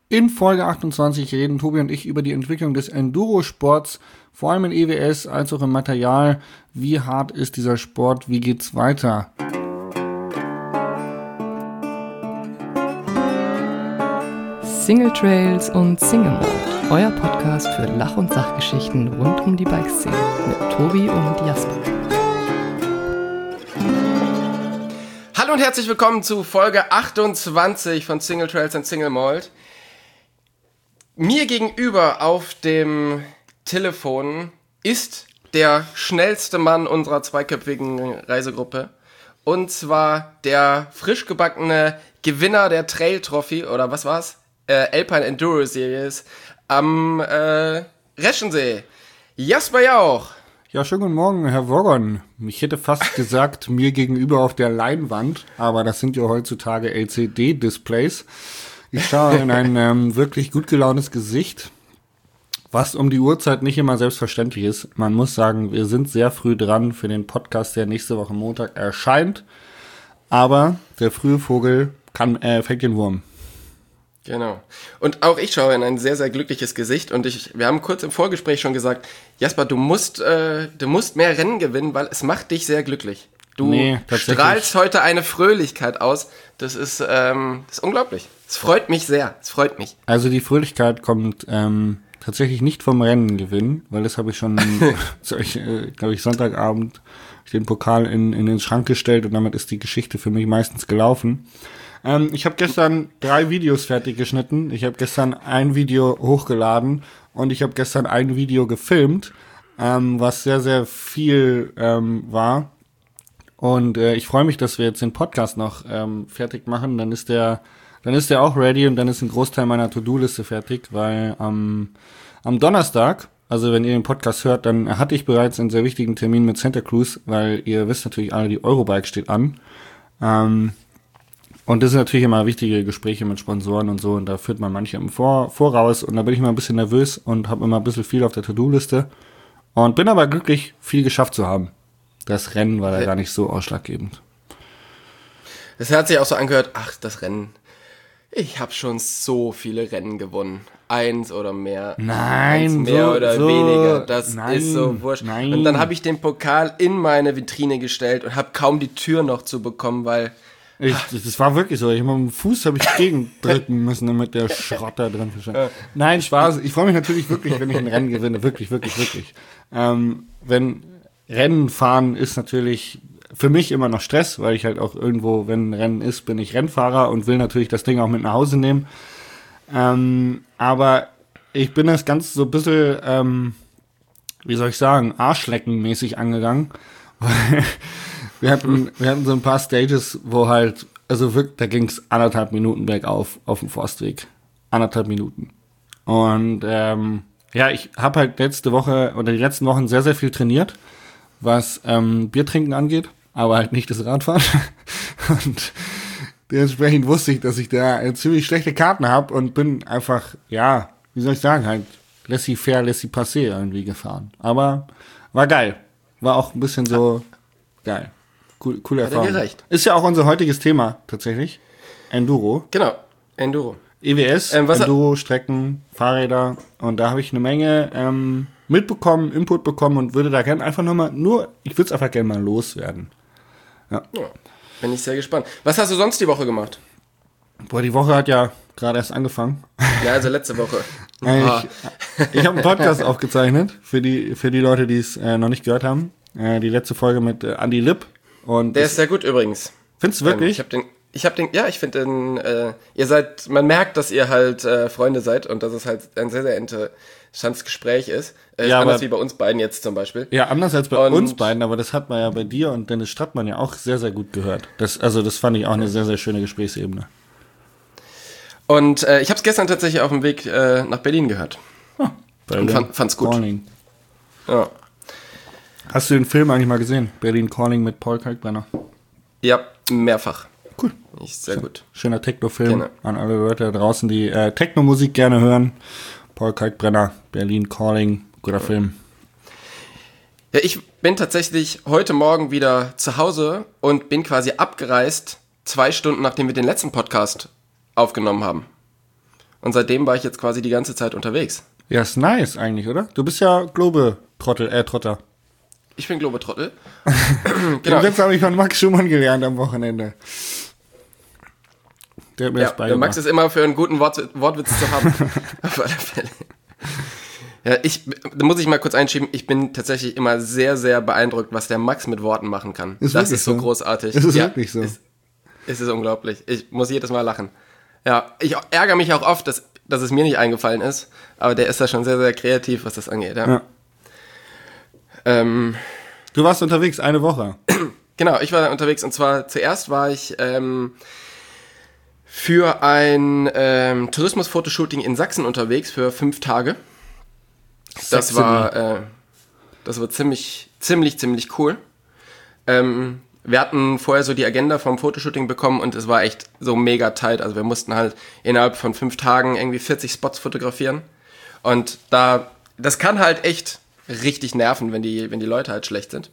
In Folge 28 reden Tobi und ich über die Entwicklung des Enduro-Sports, vor allem in EWS als auch im Material. Wie hart ist dieser Sport? Wie geht's weiter? Single Trails und Single Mode, euer Podcast für Lach- und Sachgeschichten rund um die Bikeszene mit Tobi und Jasper. Hallo und herzlich willkommen zu Folge 28 von Single Trails and Single Malt. Mir gegenüber auf dem Telefon ist der schnellste Mann unserer zweiköpfigen Reisegruppe. Und zwar der frisch gebackene Gewinner der Trail Trophy, oder was war's? Alpine Enduro Series am Reschensee. Jasper Jauch. Ja, schönen guten Morgen, Herr Woggon. Ich hätte fast gesagt, mir gegenüber auf der Leinwand, aber das sind ja heutzutage LCD-Displays. Ich schaue in ein wirklich gut gelauntes Gesicht, was um die Uhrzeit nicht immer selbstverständlich ist. Man muss sagen, wir sind sehr früh dran für den Podcast, der nächste Woche Montag erscheint. Aber der frühe Vogel fängt den Wurm. Genau. Und auch ich schaue in ein sehr, sehr glückliches Gesicht. Und wir haben kurz im Vorgespräch schon gesagt, Jasper, du musst mehr Rennen gewinnen, weil es macht dich sehr glücklich. Du strahlst heute eine Fröhlichkeit aus. Das ist unglaublich. Es freut mich sehr. Es freut mich. Also die Fröhlichkeit kommt tatsächlich nicht vom Rennen gewinnen, weil das habe ich schon, glaube ich, Sonntagabend den Pokal in den Schrank gestellt und damit ist die Geschichte für mich meistens gelaufen. Ich habe gestern 3 Videos fertig geschnitten. Ich habe gestern ein Video hochgeladen und ich habe gestern ein Video gefilmt, was sehr, sehr viel war. Und ich freue mich, dass wir jetzt den Podcast noch fertig machen. Dann ist der auch ready und dann ist ein Großteil meiner To-Do-Liste fertig, weil am Donnerstag, also wenn ihr den Podcast hört, dann hatte ich bereits einen sehr wichtigen Termin mit Santa Cruz, weil ihr wisst natürlich alle, die Eurobike steht an. Und das sind natürlich immer wichtige Gespräche mit Sponsoren und so und da führt man manche im Voraus und da bin ich immer ein bisschen nervös und habe immer ein bisschen viel auf der To-Do-Liste und bin aber glücklich, viel geschafft zu haben. Das Rennen war da gar nicht so ausschlaggebend. Das hat sich auch so angehört, das Rennen. Ich habe schon so viele Rennen gewonnen. 1 oder mehr. Nein, 1 mehr so, oder so, weniger. Das nein, ist so wurscht. Nein. Und dann habe ich den Pokal in meine Vitrine gestellt und habe kaum die Tür noch zu bekommen, weil... Das war wirklich so. Ich mit dem Fuß habe ich gegendrücken müssen, damit der Schrott da drin verschwindet. Nein, Spaß. Ich freue mich natürlich wirklich, wenn ich ein Rennen gewinne. Wirklich, wirklich, wirklich. Wenn Rennen fahren ist natürlich für mich immer noch Stress, weil ich halt auch irgendwo, wenn ein Rennen ist, bin ich Rennfahrer und will natürlich das Ding auch mit nach Hause nehmen. Aber ich bin das Ganze so ein bisschen, wie soll ich sagen, Arschleckenmäßig angegangen. Wir hatten so ein paar Stages, wo halt, also wirklich, da ging es 1,5 Minuten bergauf auf dem Forstweg. 1,5 Minuten. Und ich habe halt letzte Woche oder die letzten Wochen sehr, sehr viel trainiert, was Biertrinken angeht, aber halt nicht das Radfahren. Und dementsprechend wusste ich, dass ich da ziemlich schlechte Karten habe und bin einfach, ja, wie soll ich sagen, halt laissez-faire, laissez-passer irgendwie gefahren. Aber war geil. War auch ein bisschen so geil. Coole Erfahrung. Ist ja auch unser heutiges Thema tatsächlich. Enduro. Genau, Enduro. EWS, Enduro, Strecken, Fahrräder. Und da habe ich eine Menge mitbekommen, Input bekommen und würde da gerne einfach ich würde es einfach gerne mal loswerden. Ja. Bin ich sehr gespannt. Was hast du sonst die Woche gemacht? Boah, die Woche hat ja gerade erst angefangen. Ja, also letzte Woche. Ich habe einen Podcast aufgezeichnet für die Leute, die es noch nicht gehört haben. Die letzte Folge mit Andi Lipp. Und der ist sehr gut übrigens. Findest du wirklich? Ich finde den, man merkt, dass ihr halt Freunde seid und dass es halt ein sehr, sehr interessantes Gespräch ist. Anders wie bei uns beiden jetzt zum Beispiel. Ja, anders als bei uns beiden, aber das hat man ja bei dir und Dennis Strattmann ja auch sehr, sehr gut gehört. Das fand ich auch eine sehr, sehr schöne Gesprächsebene. Und ich habe es gestern tatsächlich auf dem Weg nach Berlin gehört. Und fand's gut. Calling. Ja. Hast du den Film eigentlich mal gesehen? Berlin Calling mit Paul Kalkbrenner? Ja, mehrfach. Cool. Sehr gut. Schöner Techno-Film Genau. An alle Leute da draußen, die Techno-Musik gerne hören. Paul Kalkbrenner, Berlin Calling, guter Film. Ja, ich bin tatsächlich heute Morgen wieder zu Hause und bin quasi abgereist, 2 Stunden nachdem wir den letzten Podcast aufgenommen haben. Und seitdem war ich jetzt quasi die ganze Zeit unterwegs. Ja, ist nice eigentlich, oder? Du bist ja Trotter. Ich bin Globetrottel. Genau. Den Witz habe ich von Max Schumann gelernt am Wochenende. Der hat mir das Der beigebracht. Max ist immer für einen guten Wortwitz zu haben. Auf alle Fälle. Ja, da muss ich mal kurz einschieben, ich bin tatsächlich immer sehr, sehr beeindruckt, was der Max mit Worten machen kann. Das ist so großartig. Ist wirklich so. Es ist unglaublich. Ich muss jedes Mal lachen. Ja, ich ärgere mich auch oft, dass es mir nicht eingefallen ist, aber der ist da schon sehr, sehr kreativ, was das angeht. Ja. Du warst unterwegs eine Woche. Genau, ich war unterwegs und zwar zuerst war ich für ein Tourismus-Fotoshooting in Sachsen unterwegs für 5 Tage. Das war ziemlich cool. Wir hatten vorher so die Agenda vom Fotoshooting bekommen und es war echt so mega tight. Also wir mussten halt innerhalb von 5 Tagen irgendwie 40 Spots fotografieren. Und das kann halt echt richtig nerven, wenn die Leute halt schlecht sind.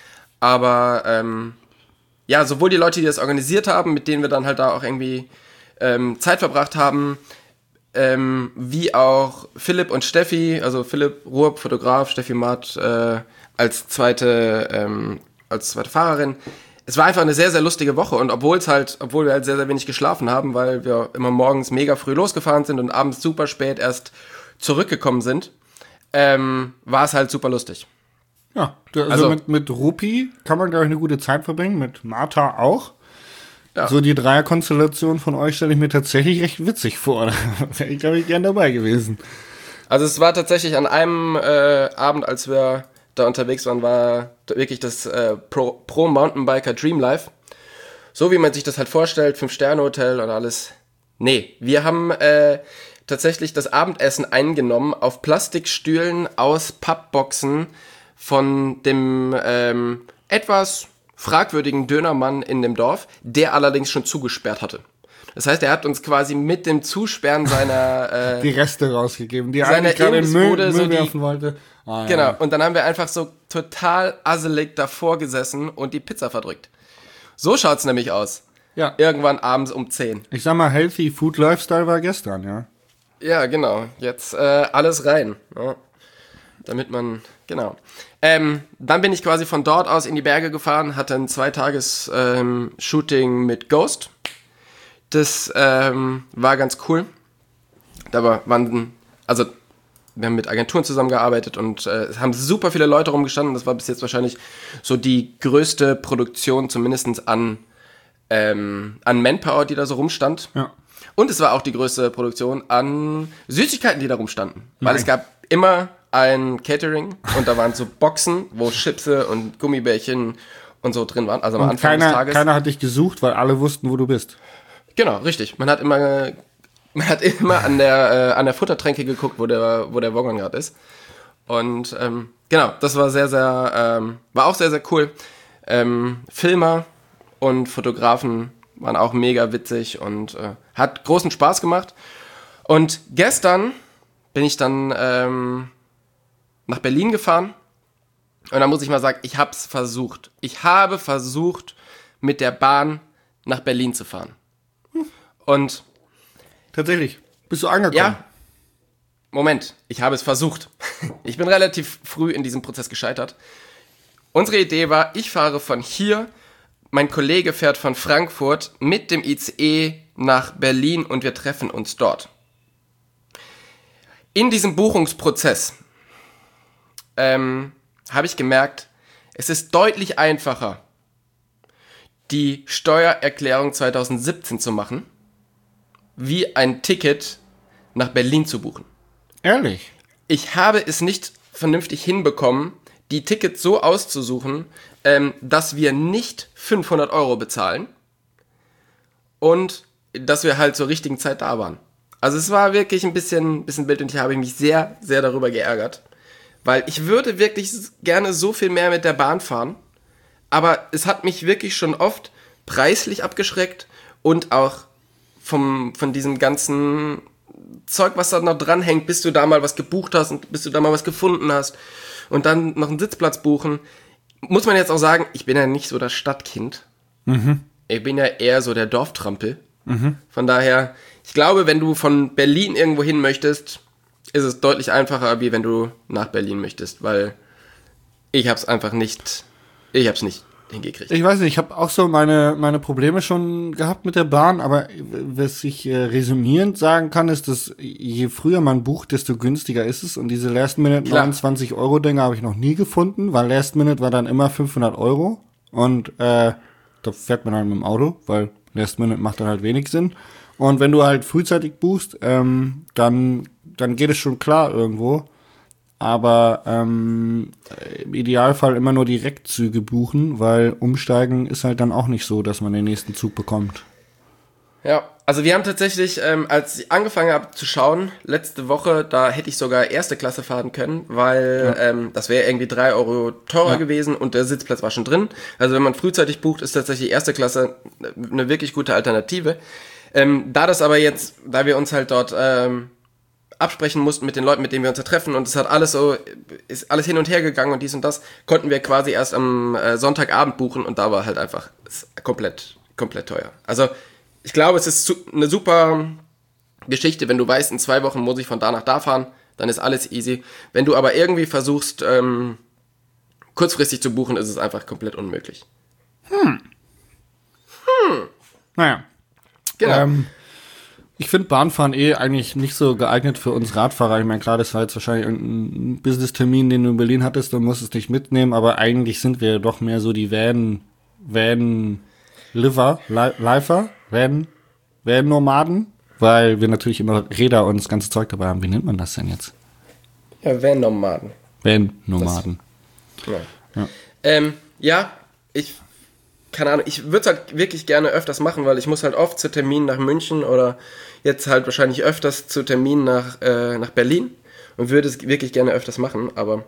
Aber ja, sowohl die Leute, die das organisiert haben, mit denen wir dann halt da auch irgendwie Zeit verbracht haben, wie auch Philipp und Steffi, also Philipp Ruhr, Fotograf, Steffi Matt als zweite Fahrerin. Es war einfach eine sehr, sehr lustige Woche und obwohl wir halt sehr, sehr wenig geschlafen haben, weil wir immer morgens mega früh losgefahren sind und abends super spät erst zurückgekommen sind, war es halt super lustig. Ja, also mit Rupi kann man, glaube ich, eine gute Zeit verbringen, mit Martha auch. Ja. So die Dreierkonstellation von euch stelle ich mir tatsächlich recht witzig vor. Da wäre ich, glaube ich, gern dabei gewesen. Also es war tatsächlich an einem Abend, als wir da unterwegs waren, war wirklich das Pro Mountainbiker Dream Life. So wie man sich das halt vorstellt, 5-Sterne-Hotel und alles. Nee, wir haben tatsächlich das Abendessen eingenommen auf Plastikstühlen aus Pappboxen von dem etwas fragwürdigen Dönermann in dem Dorf, der allerdings schon zugesperrt hatte. Das heißt, er hat uns quasi mit dem Zusperren seiner die Reste rausgegeben, die er seiner eigentlich gerade in Müll so werfen wollte. Ah, genau, ja. und dann haben wir einfach so total asselig davor gesessen und die Pizza verdrückt. So schaut's nämlich aus. Ja. Irgendwann abends um 10. Ich sag mal, Healthy Food Lifestyle war gestern, ja. Ja, genau. Jetzt alles rein. Ja. Damit man, genau. Dann bin ich quasi von dort aus in die Berge gefahren, hatte ein 2-Tages-Shooting mit Ghost. Das war ganz cool. Wir haben mit Agenturen zusammengearbeitet und es haben super viele Leute rumgestanden. Das war bis jetzt wahrscheinlich so die größte Produktion, zumindest an Manpower, die da so rumstand. Ja. Und es war auch die größte Produktion an Süßigkeiten, die da rumstanden. Weil es gab immer ein Catering und da waren so Boxen, wo Chipse und Gummibärchen und so drin waren. Also am Anfang des Tages. Keiner hat dich gesucht, weil alle wussten, wo du bist. Genau, richtig. Man hat immer an der Futtertränke geguckt, wo der Waggon gerade ist. Und genau, das war war auch sehr, sehr cool. Filmer und Fotografen waren auch mega witzig und hat großen Spaß gemacht. Und gestern bin ich dann nach Berlin gefahren und da muss ich mal sagen, ich habe versucht. Ich habe versucht, mit der Bahn nach Berlin zu fahren. Und tatsächlich, bist du angekommen? Ja, Moment, ich habe es versucht. Ich bin relativ früh in diesem Prozess gescheitert. Unsere Idee war, ich fahre von hier, mein Kollege fährt von Frankfurt mit dem ICE nach Berlin und wir treffen uns dort. In diesem Buchungsprozess habe ich gemerkt, es ist deutlich einfacher, die Steuererklärung 2017 zu machen, wie ein Ticket nach Berlin zu buchen. Ehrlich? Ich habe es nicht vernünftig hinbekommen, die Tickets so auszusuchen, dass wir nicht 500 € bezahlen und dass wir halt zur richtigen Zeit da waren. Also es war wirklich ein bisschen wild und ich habe mich sehr, sehr darüber geärgert, weil ich würde wirklich gerne so viel mehr mit der Bahn fahren, aber es hat mich wirklich schon oft preislich abgeschreckt und auch von diesem ganzen Zeug, was da noch dranhängt, bis du da mal was gebucht hast und bis du da mal was gefunden hast und dann noch einen Sitzplatz buchen. Muss man jetzt auch sagen, ich bin ja nicht so das Stadtkind. Mhm. Ich bin ja eher so der Dorftrampel. Mhm. Von daher, Ich glaube, wenn du von Berlin irgendwo hin möchtest, ist es deutlich einfacher, wie wenn du nach Berlin möchtest, weil ich hab's nicht hingekriegt. Ich weiß nicht, ich habe auch so meine Probleme schon gehabt mit der Bahn, aber was ich resümierend sagen kann, ist, dass je früher man bucht, desto günstiger ist es. Und diese Last-Minute 29-Euro-Dinger habe ich noch nie gefunden, weil Last-Minute war dann immer 500 Euro. Und da fährt man halt mit dem Auto, weil Last-Minute macht dann halt wenig Sinn. Und wenn du halt frühzeitig buchst, dann geht es schon klar irgendwo. Aber im Idealfall immer nur Direktzüge buchen, weil umsteigen ist halt dann auch nicht so, dass man den nächsten Zug bekommt. Ja, also wir haben tatsächlich, als ich angefangen habe zu schauen, letzte Woche, da hätte ich sogar erste Klasse fahren können, weil das wäre irgendwie 3 Euro teurer gewesen und der Sitzplatz war schon drin. Also wenn man frühzeitig bucht, ist tatsächlich erste Klasse eine wirklich gute Alternative. Da wir uns halt dort absprechen mussten mit den Leuten, mit denen wir uns treffen und es hat ist alles hin und her gegangen und dies und das, konnten wir quasi erst am Sonntagabend buchen und da war halt einfach komplett teuer. Also ich glaube, es ist eine super Geschichte, wenn du weißt, in 2 Wochen muss ich von da nach da fahren, dann ist alles easy. Wenn du aber irgendwie versuchst, kurzfristig zu buchen, ist es einfach komplett unmöglich. Naja. Genau. Ich finde Bahnfahren eigentlich nicht so geeignet für uns Radfahrer. Ich meine, klar, das war jetzt wahrscheinlich irgendein Business-Termin, den du in Berlin hattest, dann musst du es nicht mitnehmen, aber eigentlich sind wir doch mehr so die Van-Nomaden, weil wir natürlich immer Räder und das ganze Zeug dabei haben. Wie nennt man das denn jetzt? Ja, Van-Nomaden. Van-Nomaden. Keine Ahnung, ich würde es halt wirklich gerne öfters machen, weil ich muss halt oft zu Terminen nach München oder jetzt halt wahrscheinlich öfters zu Terminen nach Berlin und würde es wirklich gerne öfters machen, aber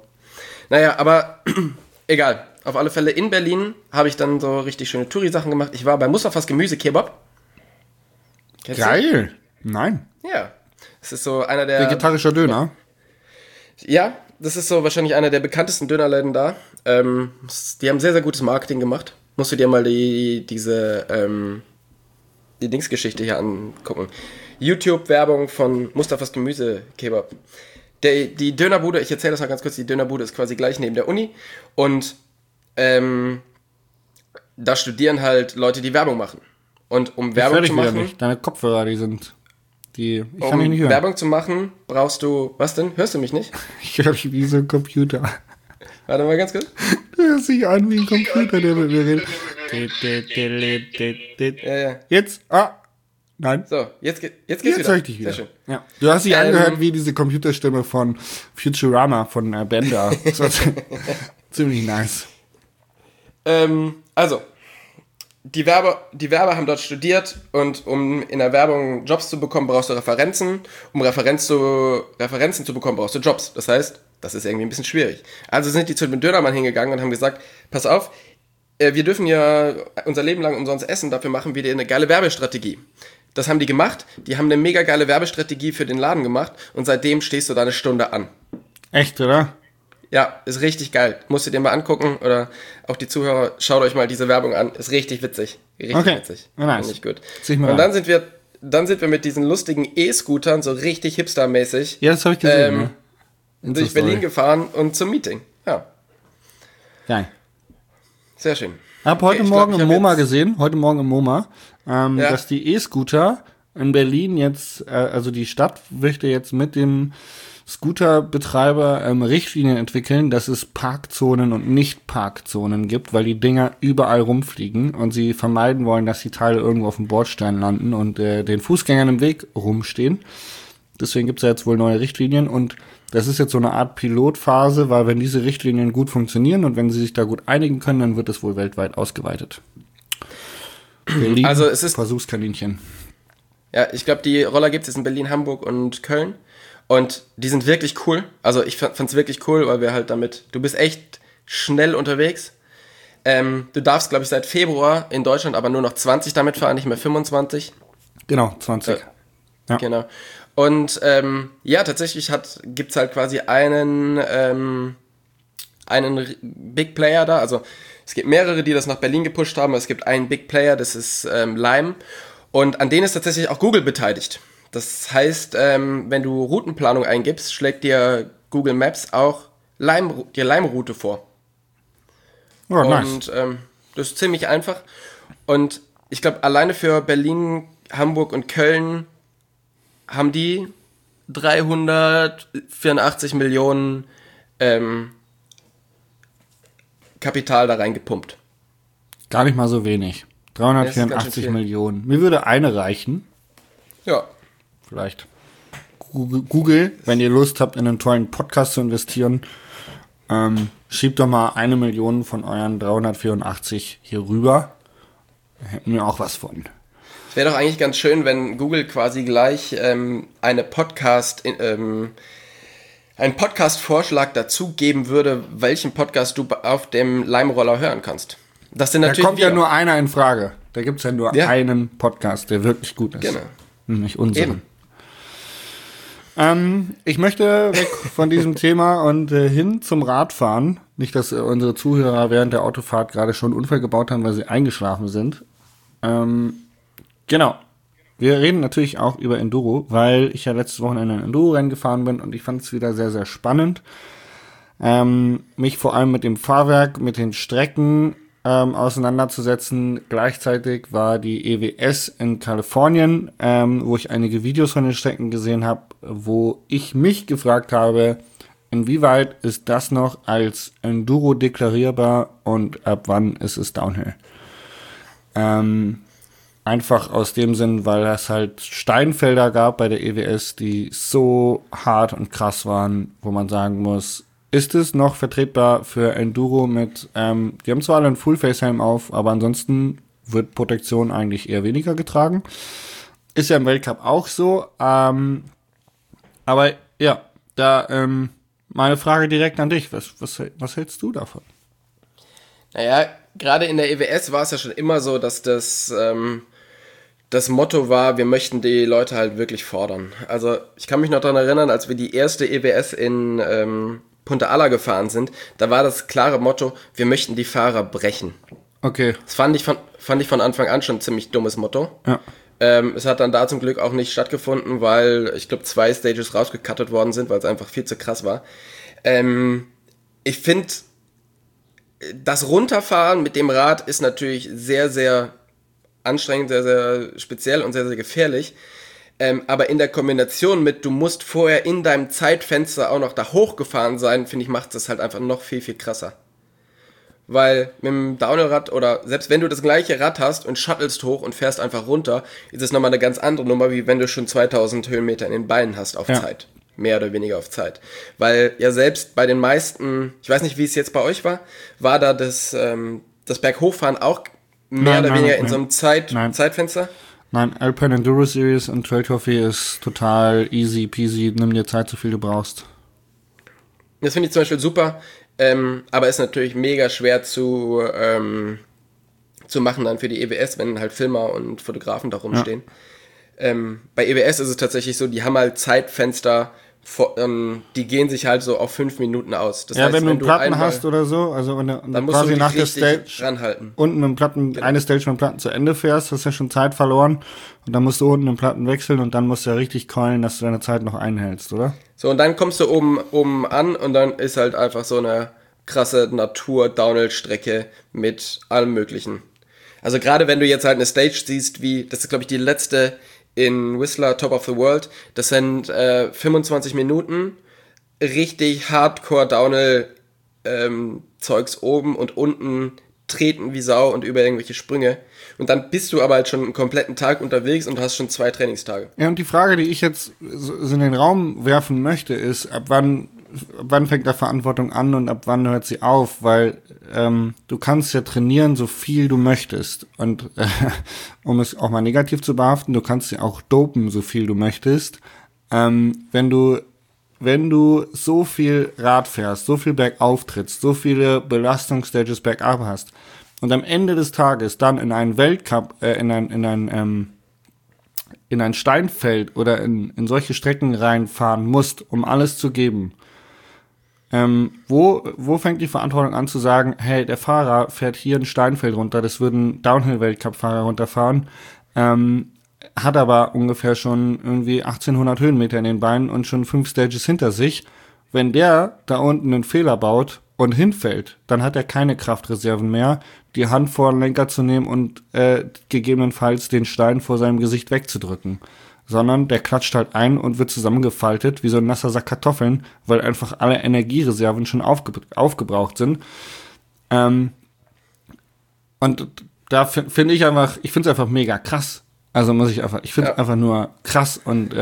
egal. Auf alle Fälle in Berlin habe ich dann so richtig schöne Touri-Sachen gemacht. Ich war bei Mustafas Gemüse-Kebab. Geil. Nein. Ja. Das ist so einer der... Vegetarischer Döner. Ja, das ist so wahrscheinlich einer der bekanntesten Dönerläden da. Die haben sehr, sehr gutes Marketing gemacht. Musst du dir mal die Dingsgeschichte hier angucken. YouTube-Werbung von Mustafas Gemüse-Kebab. Die Dönerbude, ich erzähle das mal ganz kurz, die Dönerbude ist quasi gleich neben der Uni und da studieren halt Leute, die Werbung machen. Und um Werbung zu machen... Nicht. Deine Kopfhörer, ich kann dich nicht hören. Werbung zu machen, brauchst du... Was denn? Hörst du mich nicht? Ich höre dich wie so ein Computer. Warte mal ganz kurz. Du hörst dich an wie ein Computer, der mit mir redet. Ja. Jetzt? Nein. So, jetzt geht's wieder. Jetzt höre ich dich wieder. Sehr schön. Ja. Du hast dich angehört wie diese Computerstimme von Futurama, von Bender. Das war ziemlich nice. Also, die Werber haben dort studiert und um in der Werbung Jobs zu bekommen, brauchst du Referenzen. Um Referenzen zu bekommen, brauchst du Jobs. Das heißt, das ist irgendwie ein bisschen schwierig. Also sind die zu dem Dönermann hingegangen und haben gesagt, pass auf, wir dürfen ja unser Leben lang umsonst essen, dafür machen wir dir eine geile Werbestrategie. Das haben die gemacht, die haben eine mega geile Werbestrategie für den Laden gemacht und seitdem stehst du da eine Stunde an. Echt, oder? Ja, ist richtig geil. Musst du dir mal angucken oder auch die Zuhörer, schaut euch mal diese Werbung an. Ist richtig witzig. Richtig witzig. Nice. Nicht gut. Und dann sind wir mit diesen lustigen E-Scootern so richtig hipstermäßig. Ja, das habe ich gesehen. Durch Berlin gefahren und zum Meeting. Ja. Geil. Sehr schön. Ich habe heute Morgen im MoMA, dass die E-Scooter in Berlin jetzt, also die Stadt möchte jetzt mit dem Scooterbetreiber Richtlinien entwickeln, dass es Parkzonen und Nicht-Parkzonen gibt, weil die Dinger überall rumfliegen und sie vermeiden wollen, dass die Teile irgendwo auf dem Bordstein landen und den Fußgängern im Weg rumstehen. Deswegen gibt es ja jetzt wohl neue Richtlinien und das ist jetzt so eine Art Pilotphase, weil wenn diese Richtlinien gut funktionieren und wenn sie sich da gut einigen können, dann wird es wohl weltweit ausgeweitet. Berlin, also es ist Versuchskaninchen. Ja, ich glaube, die Roller gibt es jetzt in Berlin, Hamburg und Köln. Und die sind wirklich cool. Also ich fand's wirklich cool, weil wir halt du bist echt schnell unterwegs. Du darfst, glaube ich, seit Februar in Deutschland aber nur noch 20 damit fahren, nicht mehr 25. Genau, 20. Ja. Genau. Und tatsächlich gibt's halt quasi einen Big Player da. Also es gibt mehrere, die das nach Berlin gepusht haben. Es gibt einen Big Player, das ist Lime. Und an denen ist tatsächlich auch Google beteiligt. Das heißt, wenn du Routenplanung eingibst, schlägt dir Google Maps auch die Lime-Route vor. Oh, nice. Und das ist ziemlich einfach. Und ich glaube, alleine für Berlin, Hamburg und Köln haben die 384 Millionen Kapital da reingepumpt. Gar nicht mal so wenig. Das ist ganz schön 384 viel. Millionen. Mir würde eine reichen. Ja. Vielleicht. Google, wenn ihr Lust habt, in einen tollen Podcast zu investieren, schiebt doch mal 1 Million von euren 384 hier rüber. Da hätten wir auch was von. Es wäre doch eigentlich ganz schön, wenn Google quasi gleich einen Podcast-Vorschlag dazu geben würde, welchen Podcast du auf dem Lime-Roller hören kannst. Das sind Da natürlich kommt ja nur einer in Frage. Da gibt es ja nur Ja. einen Podcast, der wirklich gut ist. Genau. Nämlich unseren. Eben. Ich möchte weg von diesem Thema und hin zum Radfahren. Nicht, dass unsere Zuhörer während der Autofahrt gerade schon einen Unfall gebaut haben, weil sie eingeschlafen sind. Genau. Wir reden natürlich auch über Enduro, weil ich ja letztes Wochenende ein Enduro-Rennen gefahren bin und ich fand es wieder sehr, sehr spannend. Mich vor allem mit dem Fahrwerk, mit den Strecken auseinanderzusetzen. Gleichzeitig war die EWS in Kalifornien, wo ich einige Videos von den Strecken gesehen habe, wo ich mich gefragt habe, inwieweit ist das noch als Enduro deklarierbar und ab wann ist es Downhill? Einfach aus dem Sinn, weil es halt Steinfelder gab bei der EWS, die so hart und krass waren, wo man sagen muss, ist es noch vertretbar für Enduro mit, die haben zwar alle einen Full-Face-Helm auf, aber ansonsten wird Protektion eigentlich eher weniger getragen. Ist ja im Weltcup auch so, aber ja, da meine Frage direkt an dich, was hältst du davon? Naja, gerade in der EWS war es ja schon immer so, dass das Motto war, wir möchten die Leute halt wirklich fordern. Also ich kann mich noch daran erinnern, als wir die erste EWS in Punta Ala gefahren sind, da war das klare Motto, wir möchten die Fahrer brechen. Okay. Das fand ich von Anfang an schon ein ziemlich dummes Motto. Ja. Es hat dann da zum Glück auch nicht stattgefunden, weil ich glaube 2 Stages rausgecuttet worden sind, weil es einfach viel zu krass war. Ich finde, das Runterfahren mit dem Rad ist natürlich sehr, sehr anstrengend, sehr, sehr speziell und sehr, sehr gefährlich. Aber in der Kombination mit, du musst vorher in deinem Zeitfenster auch noch da hochgefahren sein, finde ich, macht das halt einfach noch viel, viel krasser. Weil mit dem Downhill-Rad oder selbst wenn du das gleiche Rad hast und shuttelst hoch und fährst einfach runter, ist es nochmal eine ganz andere Nummer, wie wenn du schon 2000 Höhenmeter in den Beinen hast auf Zeit. Mehr oder weniger auf Zeit. Weil ja selbst bei den meisten, ich weiß nicht, wie es jetzt bei euch war da das Berghochfahren auch mehr oder weniger in so einem Zeitfenster? Nein, Alpine Enduro Series und Trail Trophy ist total easy peasy, nimm dir Zeit, so viel du brauchst. Das finde ich zum Beispiel super, aber ist natürlich mega schwer zu machen dann für die EWS, wenn halt Filmer und Fotografen da rumstehen. Ja. Bei EWS ist es tatsächlich so, die haben halt Zeitfenster, die gehen sich halt so auf 5 Minuten aus. Das ja, heißt, wenn du einen Platten hast oder so, also wenn du dann musst quasi du nach der richtig Stage ranhalten. unten mit dem Platten, Genau. eine Stage mit dem Platten zu Ende fährst, hast ja schon Zeit verloren und dann musst du unten den Platten wechseln und dann musst du ja richtig keulen, dass du deine Zeit noch einhältst, oder? So, und dann kommst du oben an und dann ist halt einfach so eine krasse Natur-Downhill-Strecke mit allem Möglichen. Also gerade wenn du jetzt halt eine Stage siehst, wie, das ist glaube ich die letzte in Whistler, Top of the World, das sind 25 Minuten richtig Hardcore Downhill Zeugs oben und unten treten wie Sau und über irgendwelche Sprünge. Und dann bist du aber halt schon einen kompletten Tag unterwegs und hast schon 2 Trainingstage. Ja, und die Frage, die ich jetzt so in den Raum werfen möchte, ist, ab wann fängt da Verantwortung an und ab wann hört sie auf? Weil du kannst ja trainieren, so viel du möchtest. Und um es auch mal negativ zu behaften, du kannst ja auch dopen, so viel du möchtest. Wenn du so viel Rad fährst, so viel bergauf trittst, so viele Belastungsstages bergab hast und am Ende des Tages dann in einen Weltcup, in ein Steinfeld oder in solche Strecken reinfahren musst, um alles zu geben, wo fängt die Verantwortung an zu sagen, hey, der Fahrer fährt hier ein Steinfeld runter, das würden Downhill-Weltcup-Fahrer runterfahren, hat aber ungefähr schon irgendwie 1800 Höhenmeter in den Beinen und schon 5 Stages hinter sich. Wenn der da unten einen Fehler baut und hinfällt, dann hat er keine Kraftreserven mehr, die Hand vor den Lenker zu nehmen und gegebenenfalls den Stein vor seinem Gesicht wegzudrücken. Sondern der klatscht halt ein und wird zusammengefaltet wie so ein nasser Sack Kartoffeln, weil einfach alle Energiereserven schon aufgebraucht sind. Und da finde ich einfach, ich finde es einfach mega krass. Also ich finde es einfach nur krass und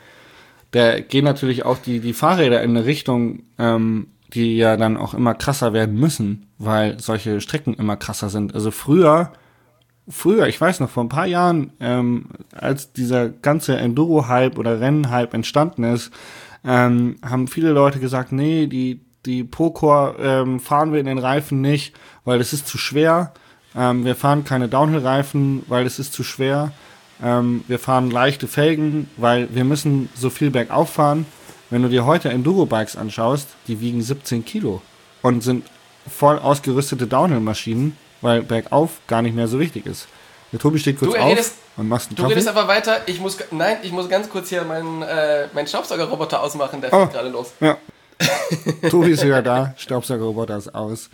da gehen natürlich auch die Fahrräder in eine Richtung, die ja dann auch immer krasser werden müssen, weil solche Strecken immer krasser sind. Also früher, ich weiß noch, vor ein paar Jahren, als dieser ganze Enduro-Hype oder Rennen-Hype entstanden ist, haben viele Leute gesagt, nee, die Procore fahren wir in den Reifen nicht, weil es ist zu schwer. Wir fahren keine Downhill-Reifen, weil es ist zu schwer. Wir fahren leichte Felgen, weil wir müssen so viel bergauf fahren. Wenn du dir heute Enduro-Bikes anschaust, die wiegen 17 Kilo und sind voll ausgerüstete Downhill-Maschinen, weil bergauf gar nicht mehr so wichtig ist. Der Tobi steht kurz auf und machst einen Kaffee. Du redest aber weiter. Ich muss ganz kurz hier meinen Staubsaugerroboter ausmachen, der fliegt gerade los. Ja. Tobi ist wieder da, Staubsaugerroboter ist aus.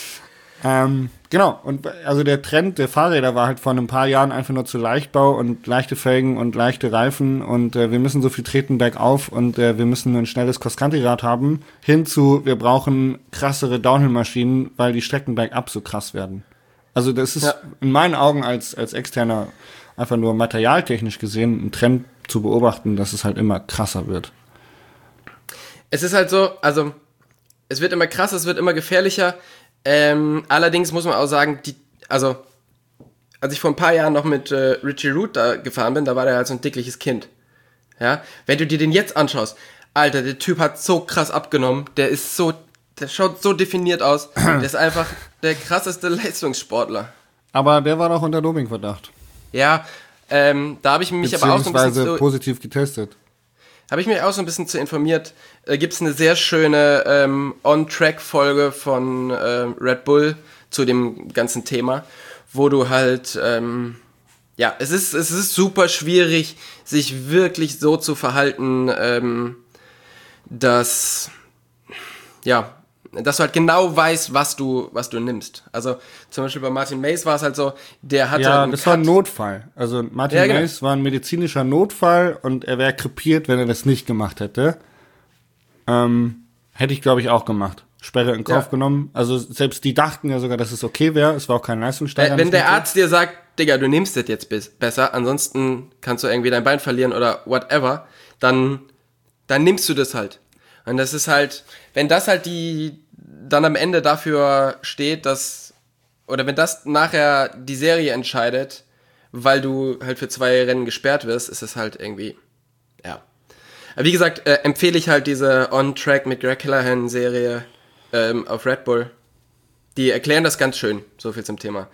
Genau, und also der Trend der Fahrräder war halt vor ein paar Jahren einfach nur zu Leichtbau und leichte Felgen und leichte Reifen und wir müssen so viel treten bergauf und wir müssen ein schnelles Cross-Country-Rad haben, hinzu, wir brauchen krassere Downhill-Maschinen, weil die Strecken bergab so krass werden. Also das ist in meinen Augen als Externer einfach nur materialtechnisch gesehen ein Trend zu beobachten, dass es halt immer krasser wird. Es ist halt so, also es wird immer krasser, es wird immer gefährlicher. Allerdings muss man auch sagen, als ich vor ein paar Jahren noch mit Richie Root da gefahren bin, da war der halt so ein dickliches Kind. Ja, wenn du dir den jetzt anschaust, Alter, der Typ hat so krass abgenommen, der schaut so definiert aus, der ist einfach der krasseste Leistungssportler. Aber der war doch unter Dopingverdacht. Ja, da habe ich mich aber auch so ein bisschen positiv getestet. Habe ich mich auch so ein bisschen zu informiert. Gibt es eine sehr schöne On-Track-Folge von Red Bull zu dem ganzen Thema, wo du halt, es ist super schwierig, sich wirklich so zu verhalten, dass du halt genau weißt, was du nimmst. Also zum Beispiel bei Martin Mays war es halt so, der hatte das war ein Notfall. Also Martin Mays war ein medizinischer Notfall und er wäre krepiert, wenn er das nicht gemacht hätte. Hätte ich, glaube ich, auch gemacht. Sperre in Kauf genommen. Also selbst die dachten ja sogar, dass es okay wäre. Es war auch kein Leistungssteiger. Wenn der Arzt dir sagt, Digga, du nimmst das jetzt besser, ansonsten kannst du irgendwie dein Bein verlieren oder whatever, dann nimmst du das halt. Und das ist halt, wenn das halt dann am Ende dafür steht, oder wenn das nachher die Serie entscheidet, weil du halt für 2 Rennen gesperrt wirst, ist es halt irgendwie, ja. Aber wie gesagt, empfehle ich halt diese On-Track mit Greg Callahan Serie auf Red Bull. Die erklären das ganz schön, so viel zum Thema.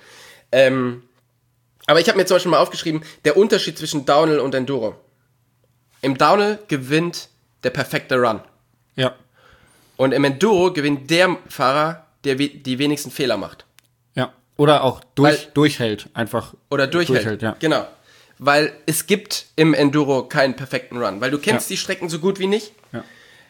Aber ich habe mir zum Beispiel mal aufgeschrieben, der Unterschied zwischen Downhill und Enduro. Im Downhill gewinnt der perfekte Run. Ja. Und im Enduro gewinnt der Fahrer, der die wenigsten Fehler macht. Ja. Oder auch durchhält, einfach. Oder durchhält, ja. Genau. Weil es gibt im Enduro keinen perfekten Run, weil du kennst die Strecken so gut wie nicht. Ja.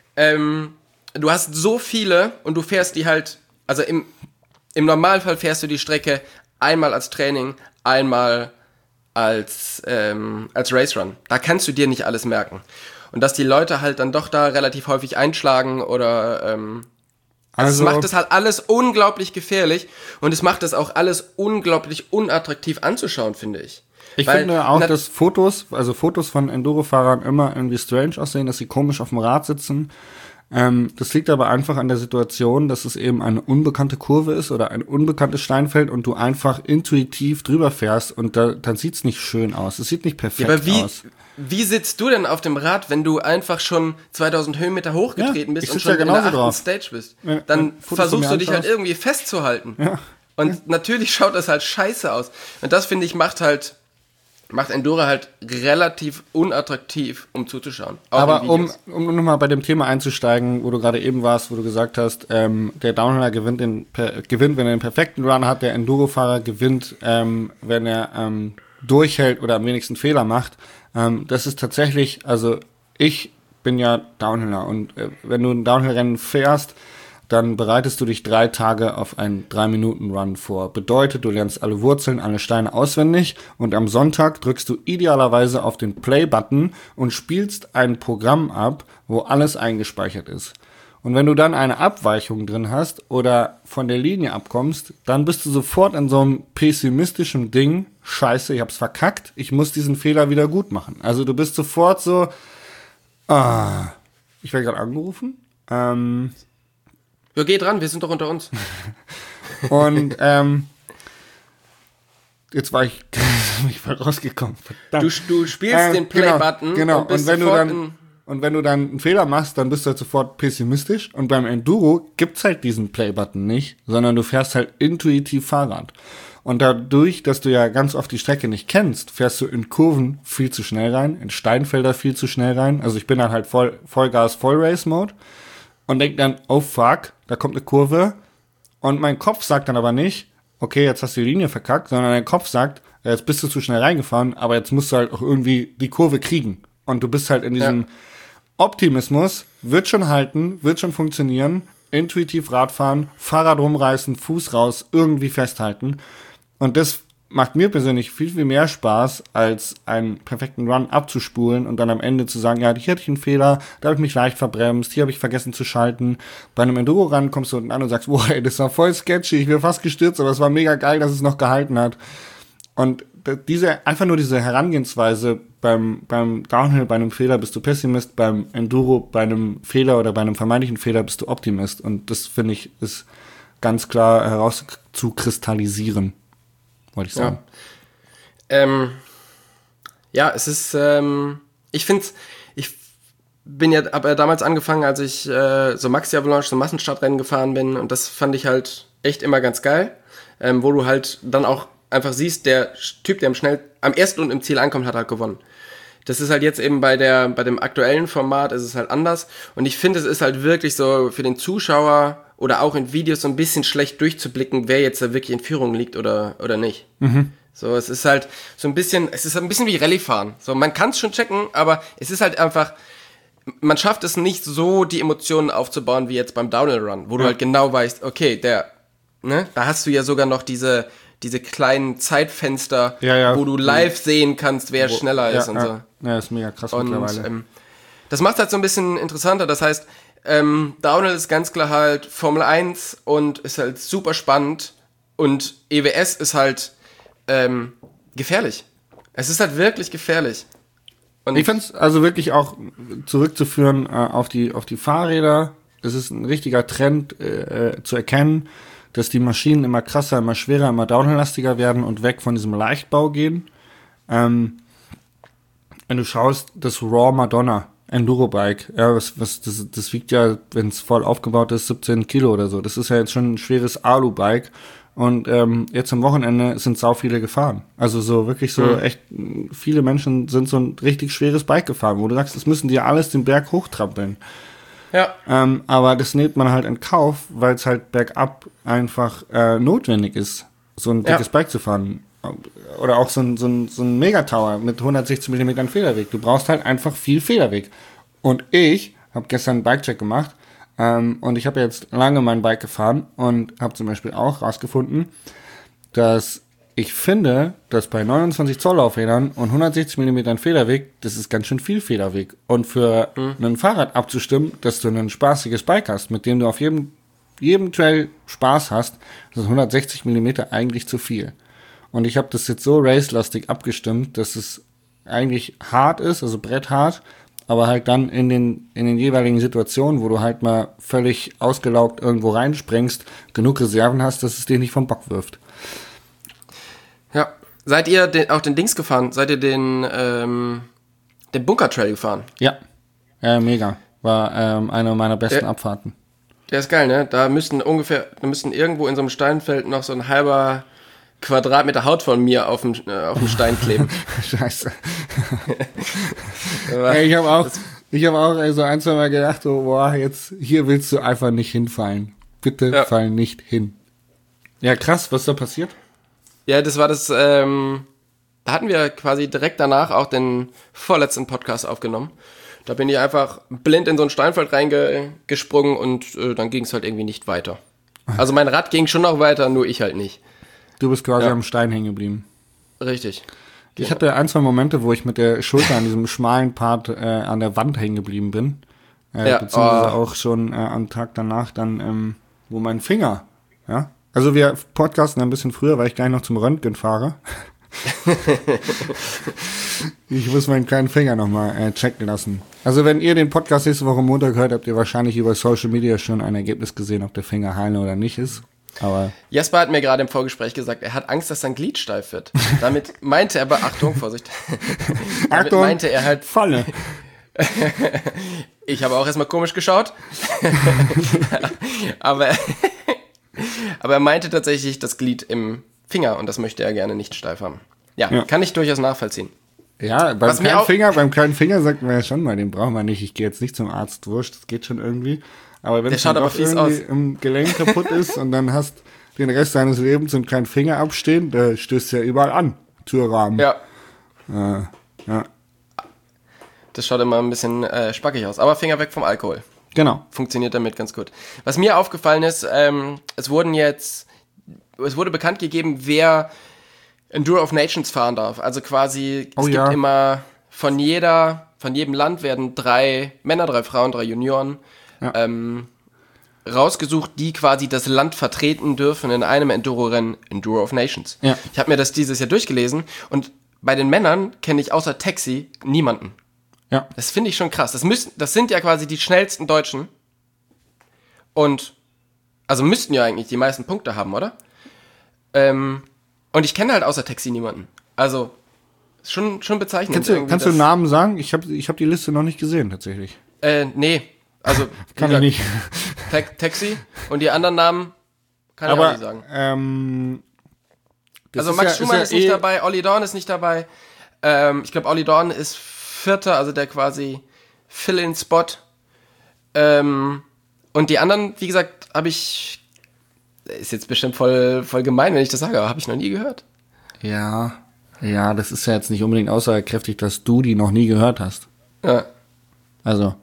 Du hast so viele und du fährst die halt, also im Normalfall fährst du die Strecke einmal als Training, einmal als Race Run. Da kannst du dir nicht alles merken. Und dass die Leute halt dann doch da relativ häufig einschlagen oder es macht es halt alles unglaublich gefährlich und es macht es auch alles unglaublich unattraktiv anzuschauen, finde ich. Ich finde auch, dass Fotos von Enduro-Fahrern immer irgendwie strange aussehen, dass sie komisch auf dem Rad sitzen. Das liegt aber einfach an der Situation, dass es eben eine unbekannte Kurve ist oder ein unbekanntes Steinfeld und du einfach intuitiv drüber fährst und dann sieht's nicht schön aus. Es sieht nicht perfekt aus. Wie sitzt du denn auf dem Rad, wenn du einfach schon 2000 Höhenmeter hochgetreten bist und schon in der 8. Stage bist? Dann versuchst du dich halt irgendwie festzuhalten. Ja. Und natürlich schaut das halt scheiße aus. Und das, finde ich, macht Enduro halt relativ unattraktiv, um zuzuschauen. Aber um nochmal bei dem Thema einzusteigen, wo du gerade eben warst, wo du gesagt hast, der Downhiller gewinnt, wenn er den perfekten Run hat, der Enduro-Fahrer gewinnt, wenn er durchhält oder am wenigsten Fehler macht. Das ist tatsächlich, also ich bin ja Downhiller und wenn du ein Downhill-Rennen fährst, dann bereitest du dich 3 Tage auf einen 3-Minuten-Run vor. Bedeutet, du lernst alle Wurzeln, alle Steine auswendig und am Sonntag drückst du idealerweise auf den Play-Button und spielst ein Programm ab, wo alles eingespeichert ist. Und wenn du dann eine Abweichung drin hast oder von der Linie abkommst, dann bist du sofort in so einem pessimistischen Ding, scheiße, ich hab's verkackt, ich muss diesen Fehler wieder gut machen. Also du bist sofort so, ich werde gerade angerufen. Ja, geh dran, wir sind doch unter uns. Und jetzt war ich voll rausgekommen. Verdammt. Du spielst den Play-Button genau. und bist Und wenn du dann einen Fehler machst, dann bist du halt sofort pessimistisch. Und beim Enduro gibt's halt diesen Play-Button nicht, sondern du fährst halt intuitiv Fahrrad. Und dadurch, dass du ja ganz oft die Strecke nicht kennst, fährst du in Kurven viel zu schnell rein, in Steinfelder viel zu schnell rein. Also ich bin dann halt Vollgas, Voll-Race-Mode und denk dann, oh fuck, da kommt eine Kurve. Und mein Kopf sagt dann aber nicht, okay, jetzt hast du die Linie verkackt, sondern dein Kopf sagt, jetzt bist du zu schnell reingefahren, aber jetzt musst du halt auch irgendwie die Kurve kriegen. Und du bist halt in diesem Optimismus, wird schon halten, wird schon funktionieren, intuitiv Radfahren, Fahrrad rumreißen, Fuß raus, irgendwie festhalten. Und das macht mir persönlich viel, viel mehr Spaß, als einen perfekten Run abzuspulen und dann am Ende zu sagen, ja, hier hatte ich einen Fehler, da habe ich mich leicht verbremst, hier habe ich vergessen zu schalten. Bei einem Enduro-Run kommst du unten an und sagst, boah, ey, das war voll sketchy, ich bin fast gestürzt, aber es war mega geil, dass es noch gehalten hat. Und einfach nur diese Herangehensweise beim Downhill, bei einem Fehler bist du Pessimist, beim Enduro, bei einem Fehler oder bei einem vermeintlichen Fehler bist du Optimist. Und das, finde ich, ist ganz klar herauszukristallisieren, wollte ich sagen. Es ist, ich bin ja aber damals angefangen, als ich so Maxi Avalanche, so Massenstartrennen gefahren bin und das fand ich halt echt immer ganz geil, wo du halt dann auch einfach siehst, der Typ, der am ersten und im Ziel ankommt, hat halt gewonnen. Das ist halt jetzt eben bei dem aktuellen Format ist es halt anders. Und ich finde, es ist halt wirklich so für den Zuschauer oder auch in Videos so ein bisschen schlecht durchzublicken, wer jetzt da wirklich in Führung liegt oder nicht. Mhm. So, es ist halt so ein bisschen wie Rallye-Fahren. So, man kann es schon checken, aber es ist halt einfach, man schafft es nicht so, die Emotionen aufzubauen, wie jetzt beim Downhill-Run, wo du halt genau weißt, okay, da hast du ja sogar noch diese kleinen Zeitfenster, wo du live sehen kannst, wer schneller ist und so. Ja, ist mega krass mittlerweile. Das macht halt so ein bisschen interessanter. Das heißt, Downhill ist ganz klar halt Formel 1 und ist halt super spannend und EWS ist halt gefährlich. Es ist halt wirklich gefährlich. Und ich finde es also wirklich auch zurückzuführen auf die Fahrräder. Es ist ein richtiger Trend zu erkennen, dass die Maschinen immer krasser, immer schwerer, immer downhill-lastiger werden und weg von diesem Leichtbau gehen. Wenn du schaust, das Raw Madonna Enduro-Bike, das wiegt ja, wenn es voll aufgebaut ist, 17 Kilo oder so. Das ist ja jetzt schon ein schweres Alu-Bike. Und jetzt am Wochenende sind sau viele gefahren. Also so wirklich so echt viele Menschen sind so ein richtig schweres Bike gefahren, wo du sagst, das müssen die alles den Berg hochtrampeln. Ja. Aber das nimmt man halt in Kauf, weil es halt bergab einfach notwendig ist, so ein dickes Bike zu fahren. Oder auch so ein Megatower mit 160 mm Federweg. Du brauchst halt einfach viel Federweg. Und ich habe gestern einen Bikecheck gemacht und ich habe jetzt lange mein Bike gefahren und habe zum Beispiel auch rausgefunden, dass ich finde, dass bei 29 Zoll Laufrädern und 160 mm Federweg, das ist ganz schön viel Federweg. Und für ein Fahrrad abzustimmen, dass du ein spaßiges Bike hast, mit dem du auf jedem Trail Spaß hast, das ist 160 mm eigentlich zu viel. Und ich habe das jetzt so racelastig abgestimmt, dass es eigentlich hart ist, also bretthart, aber halt dann in den jeweiligen Situationen, wo du halt mal völlig ausgelaugt irgendwo reinspringst, genug Reserven hast, dass es dich nicht vom Bock wirft. Ja. Seid ihr auch den Dings gefahren? Seid ihr den Bunker-Trail gefahren? Ja. Mega. War eine meiner besten Abfahrten. Der ist geil, ne? Da müssten irgendwo in so einem Steinfeld noch so ein halber Quadratmeter Haut von mir auf dem Stein kleben. Scheiße. Ich habe auch so ein, zwei Mal gedacht, so, boah, jetzt, hier willst du einfach nicht hinfallen. Bitte fall nicht hin. Ja, krass, was ist da passiert? Ja, das war das Da hatten wir quasi direkt danach auch den vorletzten Podcast aufgenommen. Da bin ich einfach blind in so ein Steinfeld reingesprungen und dann ging es halt irgendwie nicht weiter. Also mein Rad ging schon noch weiter, nur ich halt nicht. Du bist quasi am Stein hängen geblieben. Richtig. Ich hatte 1, 2 Momente, wo ich mit der Schulter an diesem schmalen Part an der Wand hängen geblieben bin. Beziehungsweise auch schon am Tag danach dann, wo mein Finger, ja. Also wir podcasten ein bisschen früher, weil ich gleich noch zum Röntgen fahre. Ich muss meinen kleinen Finger nochmal checken lassen. Also wenn ihr den Podcast nächste Woche Montag hört, habt ihr wahrscheinlich über Social Media schon ein Ergebnis gesehen, ob der Finger heile oder nicht ist. Aber Jasper hat mir gerade im Vorgespräch gesagt, er hat Angst, dass sein Glied steif wird. Damit meinte er, aber Achtung, Vorsicht. Damit Achtung, meinte er halt, Falle. ich habe auch erstmal komisch geschaut. aber er meinte tatsächlich das Glied im Finger und das möchte er gerne nicht steif haben. Ja. Kann ich durchaus nachvollziehen. Ja, beim kleinen Finger sagt man ja schon mal, den brauchen wir nicht. Ich gehe jetzt nicht zum Arzt, wurscht, das geht schon irgendwie. Aber wenn es dann doch irgendwie im Gelenk kaputt ist und dann hast den Rest deines Lebens einen kleinen Finger abstehen, da stößt ja überall an, Türrahmen. Ja. Ja. Das schaut immer ein bisschen spackig aus. Aber Finger weg vom Alkohol. Genau. Funktioniert damit ganz gut. Was mir aufgefallen ist, es wurde bekannt gegeben, wer Enduro of Nations fahren darf. Also quasi, es gibt immer von jedem Land werden 3 Männer, 3 Frauen, 3 Junioren rausgesucht, die quasi das Land vertreten dürfen in einem Enduro-Rennen, Enduro of Nations. Ja. Ich habe mir das dieses Jahr durchgelesen und bei den Männern kenne ich außer Taxi niemanden. Ja. Das finde ich schon krass. Das sind ja quasi die schnellsten Deutschen und also müssten ja eigentlich die meisten Punkte haben, oder? Und ich kenne halt außer Taxi niemanden. Also schon bezeichnend. Kannst du Namen sagen? Ich hab die Liste noch nicht gesehen, tatsächlich. Nee. Also, kann ich nicht. Taxi und die anderen Namen kann ich auch nicht sagen. Also Max Schumann ist nicht dabei, Olli Dorn ist nicht dabei. Ich glaube, Olli Dorn ist 4., also der quasi Fill-in-Spot. Und die anderen, wie gesagt, ist jetzt bestimmt voll gemein, wenn ich das sage, aber habe ich noch nie gehört. Ja, das ist ja jetzt nicht unbedingt aussagekräftig, dass du die noch nie gehört hast. Ja. Also.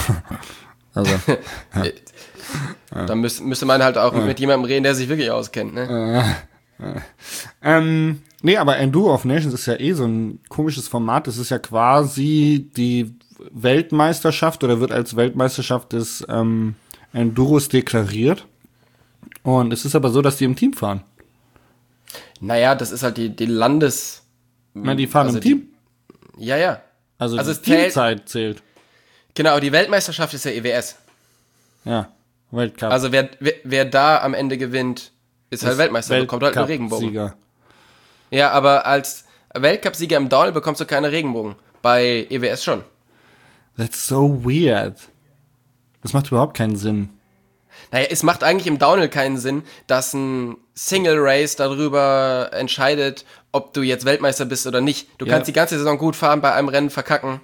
Da müsste man halt auch mit jemandem reden, der sich wirklich auskennt, ne? Nee, aber Enduro of Nations ist ja so ein komisches Format. Das ist ja quasi die Weltmeisterschaft oder wird als Weltmeisterschaft des Enduros deklariert. Und es ist aber so, dass die im Team fahren. Naja, das ist halt die Landes... Die fahren im Team? Ja. Also die Teamzeit zählt. Genau, die Weltmeisterschaft ist ja EWS. Ja, Weltcup. Also wer da am Ende gewinnt, ist halt Weltmeister, bekommt halt einen Regenbogen. Sieger. Ja, aber als Weltcup-Sieger im Downhill bekommst du keine Regenbogen. Bei EWS schon. That's so weird. Das macht überhaupt keinen Sinn. Naja, es macht eigentlich im Downhill keinen Sinn, dass ein Single Race darüber entscheidet, ob du jetzt Weltmeister bist oder nicht. Du kannst die ganze Saison gut fahren, bei einem Rennen verkacken.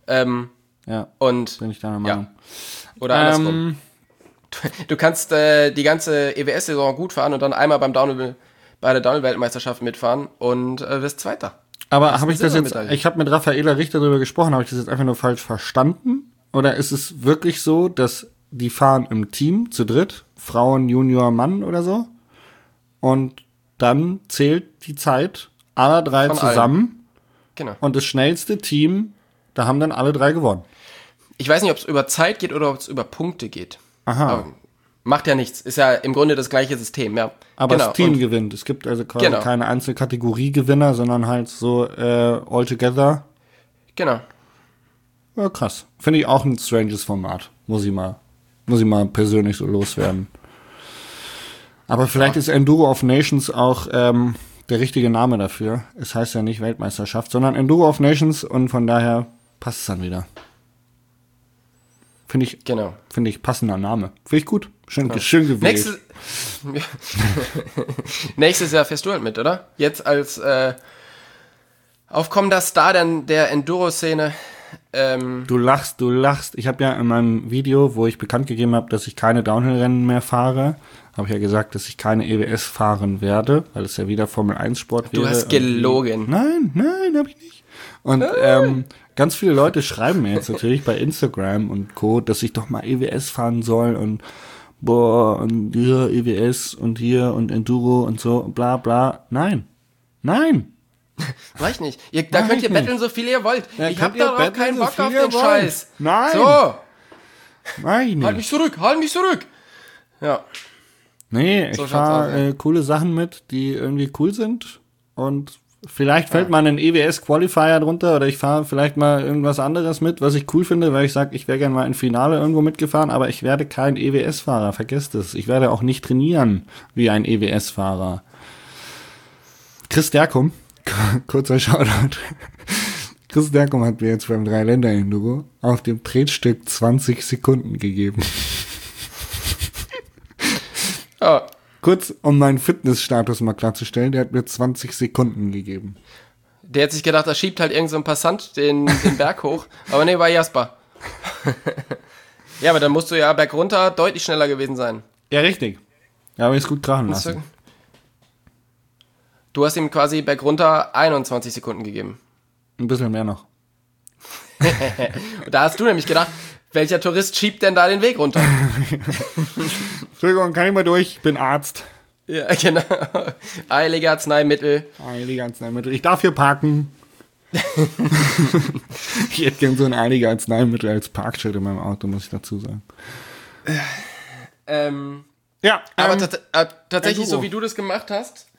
Und bin ich deiner Meinung. Oder andersrum. Du kannst die ganze EWS-Saison gut fahren und dann einmal bei der Downhill-Weltmeisterschaft mitfahren und wirst Zweiter. Aber ich habe mit Raffaela Richter darüber gesprochen, habe ich das jetzt einfach nur falsch verstanden? Oder ist es wirklich so, dass die fahren im Team zu dritt, Frauen, Junior, Mann oder so? Und dann zählt die Zeit aller 3 von zusammen. Allen. Genau. Und das schnellste Team, da haben dann alle 3 gewonnen. Ich weiß nicht, ob es über Zeit geht oder ob es über Punkte geht. Aha. Aber macht ja nichts. Ist ja im Grunde das gleiche System, ja. Aber das Team gewinnt. Es gibt also quasi keine Einzelkategorie-Gewinner, sondern halt so all together. Genau. Ja, krass. Finde ich auch ein stranges Format. Muss ich mal persönlich so loswerden. Aber vielleicht ist Enduro of Nations auch der richtige Name dafür. Es heißt ja nicht Weltmeisterschaft, sondern Enduro of Nations und von daher passt es dann wieder. Finde ich passender Name. Finde ich gut. Schön gewählt. Nächstes Jahr fährst du halt mit, oder? Jetzt als aufkommender Star der Enduro-Szene Du lachst. Ich habe ja in meinem Video, wo ich bekannt gegeben habe, dass ich keine Downhill-Rennen mehr fahre, habe ich ja gesagt, dass ich keine EWS fahren werde, weil es ja wieder Formel-1-Sport wäre. Du hast gelogen. Nein, habe ich nicht. Und ganz viele Leute schreiben mir jetzt natürlich bei Instagram und Co., dass ich doch mal EWS fahren soll und und hier EWS und hier und Enduro und so, bla bla. Nein. Weiß ich nicht. Da könnt ihr betteln, so viel ihr wollt. Ja, ich hab da auch keinen Bock auf den Scheiß. Nein. So. Nein. Halt mich zurück. Ja. Nee, ich fahre coole Sachen mit, die irgendwie cool sind. Und vielleicht fällt mal ein EWS-Qualifier drunter oder ich fahre vielleicht mal irgendwas anderes mit, was ich cool finde, weil ich sage, ich wäre gerne mal im Finale irgendwo mitgefahren, aber ich werde kein EWS-Fahrer, vergesst es. Ich werde auch nicht trainieren wie ein EWS-Fahrer. Chris Derkum, kurzer Shoutout. Chris Derkum hat mir jetzt beim Dreiländer-Enduro auf dem Tretstück 20 Sekunden gegeben. Oh. Kurz, um meinen Fitnessstatus mal klarzustellen, der hat mir 20 Sekunden gegeben. Der hat sich gedacht, da schiebt halt irgend so ein Passant den Berg hoch. Aber nee, war Jasper. Ja, aber dann musst du ja bergunter deutlich schneller gewesen sein. Ja, richtig. Ja, aber ist gut krachen lassen. Du hast ihm quasi bergunter 21 Sekunden gegeben. Ein bisschen mehr noch. Und da hast du nämlich gedacht, welcher Tourist schiebt denn da den Weg runter? Entschuldigung, kann ich mal durch? Ich bin Arzt. Ja, genau. Eilige Arzneimittel. Ich darf hier parken. Ich hätte gern so ein Eilige Arzneimittel als Parkschild in meinem Auto, muss ich dazu sagen. Ja. Aber tatsächlich, Enduro. so wie du das gemacht hast,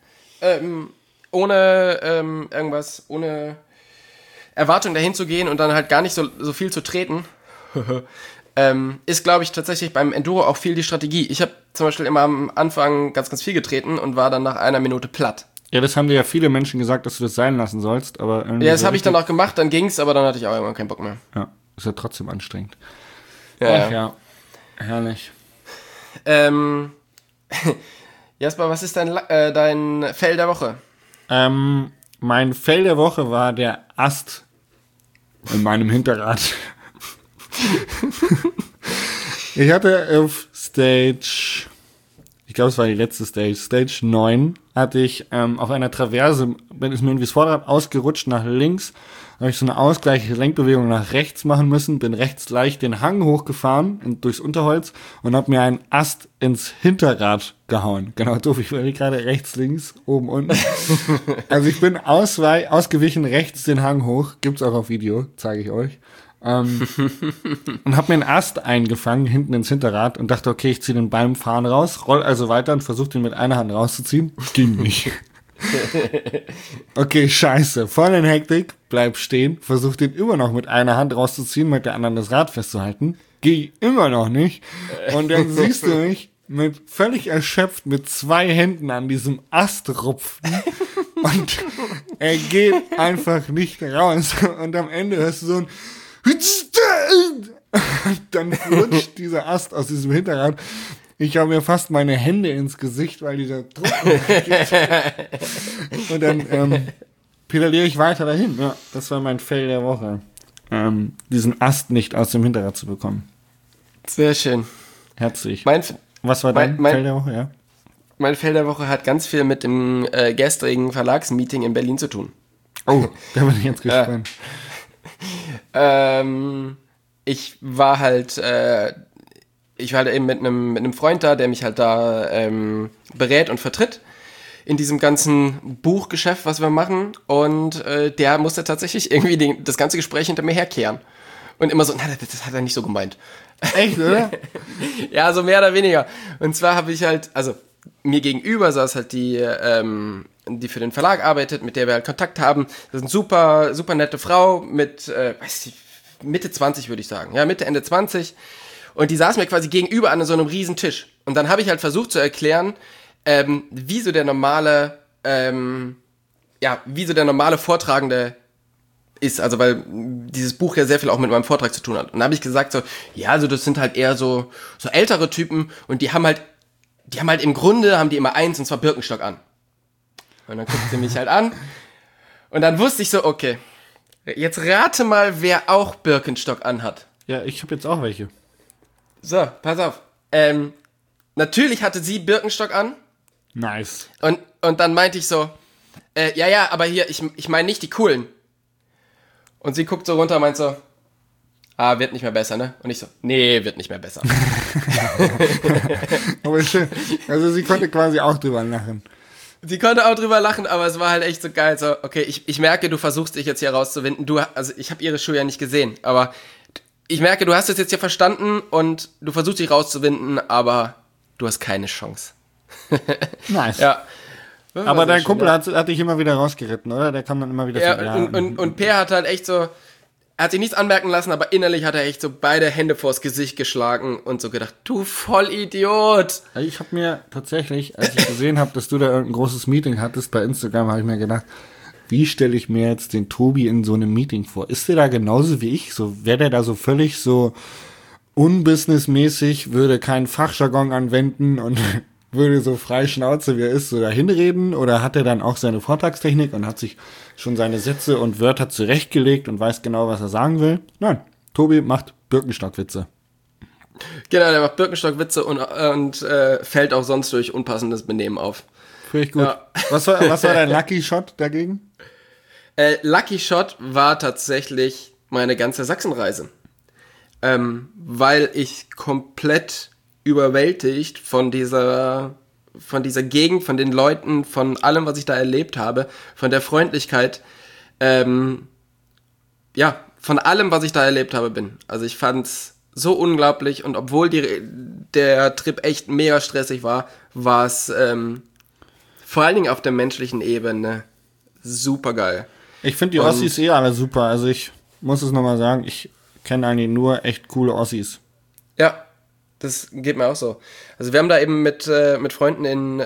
ohne irgendwas, ohne Erwartung dahin zu gehen und dann halt gar nicht so viel zu treten, ist, glaube ich, tatsächlich beim Enduro auch viel die Strategie. Ich habe zum Beispiel immer am Anfang ganz, ganz viel getreten und war dann nach einer Minute platt. Ja, das haben dir ja viele Menschen gesagt, dass du das sein lassen sollst, aber irgendwie ja, das habe ich dann auch gemacht, dann ging's, aber dann hatte ich auch immer keinen Bock mehr. Ja, ist ja trotzdem anstrengend. Ja. Herrlich. Jasper, was ist dein Fail der Woche? Mein Fail der Woche war der Ast in meinem Hinterrad. Ich hatte auf Stage, ich glaube es war die letzte Stage 9, hatte ich auf einer Traverse, ist mir irgendwie das Vorderrad ausgerutscht nach links, habe ich so eine ausgleichende Lenkbewegung nach rechts machen müssen, bin rechts leicht den Hang hochgefahren und durchs Unterholz und habe mir einen Ast ins Hinterrad gehauen. Genau, doof, ich war gerade rechts, links, oben, unten. Also ich bin ausgewichen rechts den Hang hoch, gibt's auch auf Video, zeige ich euch. Und hab mir einen Ast eingefangen hinten ins Hinterrad und dachte, okay, ich ziehe den beim Fahren raus, roll also weiter und versuche den mit einer Hand rauszuziehen. Ging nicht. Okay, scheiße. Voll in Hektik, bleib stehen, versuch den immer noch mit einer Hand rauszuziehen, mit der anderen das Rad festzuhalten. Geh immer noch nicht. Und dann siehst du mich mit völlig erschöpft mit 2 Händen an diesem Ast rupfen. Und er geht einfach nicht raus. Und am Ende hörst du so ein dann rutscht dieser Ast aus diesem Hinterrad. Ich habe mir fast meine Hände ins Gesicht, weil dieser Druck geht. Und dann pedaliere ich weiter dahin. Ja, das war mein Fail der Woche. Diesen Ast nicht aus dem Hinterrad zu bekommen. Sehr schön. Herzlich. Was war dein Fail der Woche? Ja? Mein Fail der Woche hat ganz viel mit dem gestrigen Verlagsmeeting in Berlin zu tun. Oh, da bin ich jetzt gespannt. Ich war halt eben mit einem Freund da, der mich halt da berät und vertritt in diesem ganzen Buchgeschäft, was wir machen. Und der musste tatsächlich irgendwie das ganze Gespräch hinter mir herkehren. Und immer so, na, das hat er nicht so gemeint. Echt, oder? Ja, so mehr oder weniger. Und zwar habe ich halt, also mir gegenüber saß halt die für den Verlag arbeitet, mit der wir halt Kontakt haben. Das ist eine super, super nette Frau mit, Mitte 20 würde ich sagen. Ja, Mitte, Ende 20. Und die saß mir quasi gegenüber an so einem riesen Tisch. Und dann habe ich halt versucht zu erklären, wie so der normale Vortragende ist. Also, weil dieses Buch ja sehr viel auch mit meinem Vortrag zu tun hat. Und dann habe ich gesagt so, ja, also das sind halt eher so ältere Typen und die haben halt im Grunde, haben die immer eins, und zwar Birkenstock an. Und dann guckt sie mich halt an und dann wusste ich so, okay, Jetzt rate mal, wer auch Birkenstock anhat. Ja, ich habe jetzt auch welche. So, pass auf. Natürlich hatte sie Birkenstock an. Nice. Und dann meinte ich so, ja, aber hier, ich meine nicht die coolen. Und sie guckt so runter und meint so, wird nicht mehr besser, ne? Und ich so, nee, wird nicht mehr besser. Aber schön. Also sie konnte quasi auch drüber lachen. Sie konnte auch drüber lachen, aber es war halt echt so geil. So, okay, ich merke, du versuchst dich jetzt hier rauszuwinden. Also ich habe ihre Schuhe ja nicht gesehen, aber ich merke, du hast es jetzt hier verstanden und du versuchst dich rauszuwinden, aber du hast keine Chance. Nice. Ja. Aber dein Kumpel hat dich immer wieder rausgeritten, oder? Der kam dann immer wieder Ja, und Per hat halt echt so, er hat sich nichts anmerken lassen, aber innerlich hat er echt so beide Hände vors Gesicht geschlagen und so gedacht, du Vollidiot. Ich habe mir tatsächlich, als ich gesehen habe, dass du da irgendein großes Meeting hattest bei Instagram, habe ich mir gedacht, wie stelle ich mir jetzt den Tobi in so einem Meeting vor? Ist der da genauso wie ich? So, wäre der da so völlig so unbusinessmäßig, würde keinen Fachjargon anwenden und würde so frei Schnauze, wie er ist, so dahin reden? Oder hat er dann auch seine Vortragstechnik und hat sich schon seine Sätze und Wörter zurechtgelegt und weiß genau, was er sagen will? Nein, Tobi macht Birkenstockwitze. Genau, der macht Birkenstockwitze und fällt auch sonst durch unpassendes Benehmen auf. Finde ich gut. Ja. Was war dein Lucky Shot dagegen? Lucky Shot war tatsächlich meine ganze Sachsenreise. Weil ich komplett überwältigt von dieser Gegend, von den Leuten, von allem, was ich da erlebt habe, von der Freundlichkeit, von allem, was ich da erlebt habe, bin. Also ich fand's so unglaublich und obwohl der Trip echt mega stressig war, war es vor allen Dingen auf der menschlichen Ebene super geil. Ich finde die Ossis alle super. Also ich muss es nochmal sagen, ich kenne eigentlich nur echt coole Ossis. Ja, das geht mir auch so. Also wir haben da eben mit Freunden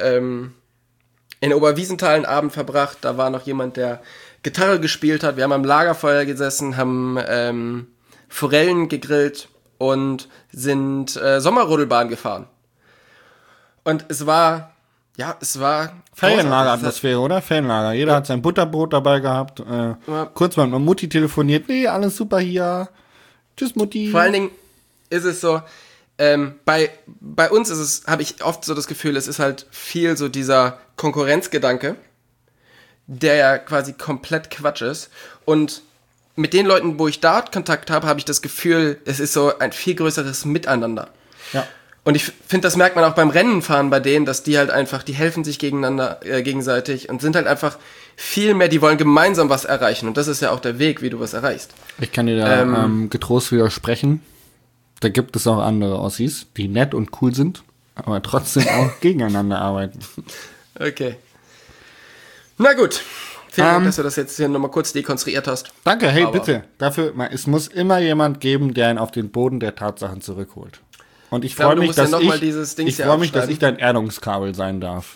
in Oberwiesenthal einen Abend verbracht. Da war noch jemand, der Gitarre gespielt hat. Wir haben am Lagerfeuer gesessen, haben Forellen gegrillt und sind Sommerrodelbahn gefahren. Und es war Ferienlager-Atmosphäre, oder? Ferienlager. Jeder hat sein Butterbrot dabei gehabt. Kurz mal mit Mutti telefoniert. Nee, alles super hier. Tschüss, Mutti. Vor allen Dingen ist es so, bei uns habe ich oft so das Gefühl, es ist halt viel so dieser Konkurrenzgedanke, der ja quasi komplett Quatsch ist. Und mit den Leuten, wo ich da Kontakt habe, habe ich das Gefühl, es ist so ein viel größeres Miteinander. Ja. Und ich finde, das merkt man auch beim Rennenfahren bei denen, dass die halt einfach, die helfen sich gegenseitig und sind halt einfach viel mehr, die wollen gemeinsam was erreichen. Und das ist ja auch der Weg, wie du was erreichst. Ich kann dir da getrost widersprechen. Da gibt es auch andere Ossis, die nett und cool sind, aber trotzdem auch gegeneinander arbeiten. Okay. Na gut. Vielen Dank, dass du das jetzt hier nochmal kurz dekonstruiert hast. Danke, hey, bitte. Dafür, es muss immer jemand geben, der ihn auf den Boden der Tatsachen zurückholt. Und ich freue mich, dass ich dein Erdungskabel sein darf.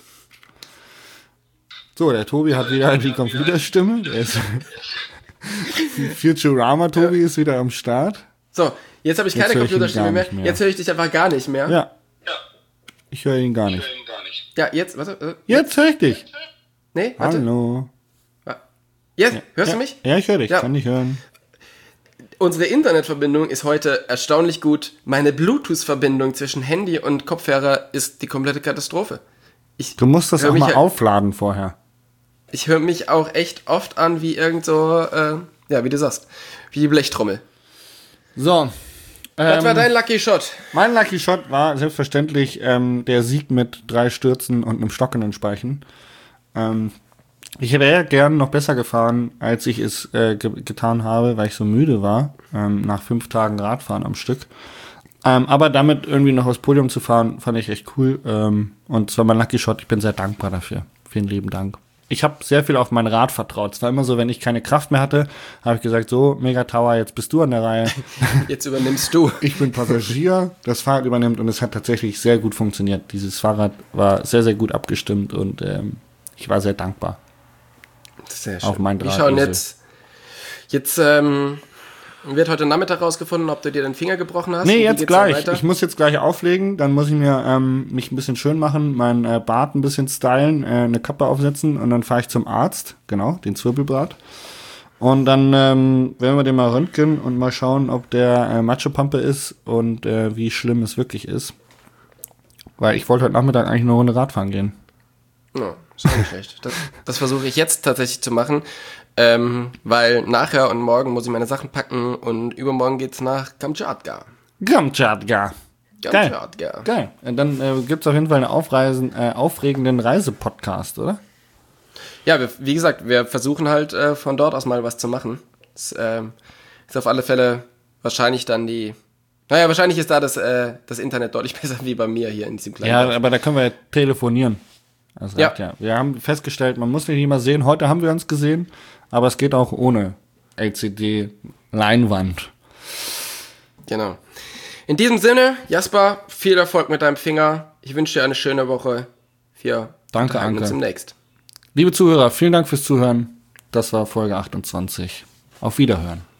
So, der Tobi hat wieder die Computerstimme. Der ist Futurama-Tobi ist wieder am Start. So, jetzt habe ich keine Computerstimme mehr. Jetzt höre ich dich einfach gar nicht mehr. Ja. Ich höre ihn gar nicht. Ja, jetzt, warte. Jetzt höre ich dich. Nee, warte. Hallo. Jetzt, hörst du mich? Ja, ich höre dich, kann dich hören. Unsere Internetverbindung ist heute erstaunlich gut. Meine Bluetooth-Verbindung zwischen Handy und Kopfhörer ist die komplette Katastrophe. Du musst das auch mal aufladen vorher. Ich höre mich auch echt oft an wie irgend so, wie du sagst, wie die Blechtrommel. So. Was war dein Lucky Shot? Mein Lucky Shot war selbstverständlich der Sieg mit 3 Stürzen und einem stockenden Speichen. Ich wäre gern noch besser gefahren, als ich es getan habe, weil ich so müde war, nach 5 Tagen Radfahren am Stück. Aber damit irgendwie noch aufs Podium zu fahren, fand ich echt cool. Und zwar mein Lucky Shot, ich bin sehr dankbar dafür. Vielen lieben Dank. Ich habe sehr viel auf mein Rad vertraut. Es war immer so, wenn ich keine Kraft mehr hatte, habe ich gesagt, so, Mega Tower, jetzt bist du an der Reihe. Jetzt übernimmst du. Ich bin Passagier, das Fahrrad übernimmt und es hat tatsächlich sehr gut funktioniert. Dieses Fahrrad war sehr, sehr gut abgestimmt und ich war sehr dankbar. Sehr schön. Auf mein Wir schauen jetzt wird heute Nachmittag rausgefunden, ob du dir den Finger gebrochen hast. Nee, jetzt gleich. Ich muss jetzt gleich auflegen, dann muss ich mir mich ein bisschen schön machen, mein Bart ein bisschen stylen, eine Kappe aufsetzen und dann fahre ich zum Arzt, genau, den Zwirbelbart. Und dann werden wir den mal röntgen und mal schauen, ob der Matschepampe ist und wie schlimm es wirklich ist. Weil ich wollte heute Nachmittag eigentlich eine Runde Radfahren gehen. Ja, ist auch nicht schlecht. Das versuche ich jetzt tatsächlich zu machen, weil nachher und morgen muss ich meine Sachen packen und übermorgen geht's nach Kamtschatka. Kamtschatka. Geil. Geil. Und dann gibt's auf jeden Fall einen aufregenden Reisepodcast, oder? Ja, wie gesagt, wir versuchen halt von dort aus mal was zu machen. Das ist auf alle Fälle wahrscheinlich dann wahrscheinlich ist da das Internet deutlich besser wie bei mir hier in diesem kleinen Dorf. Aber da können wir ja telefonieren. Also ja. Wir haben festgestellt, man muss nicht immer sehen. Heute haben wir uns gesehen, aber es geht auch ohne LCD-Leinwand. Genau. In diesem Sinne, Jasper, viel Erfolg mit deinem Finger. Ich wünsche dir eine schöne Woche. Danke, Anke. Uns demnächst. Liebe Zuhörer, vielen Dank fürs Zuhören. Das war Folge 28. Auf Wiederhören.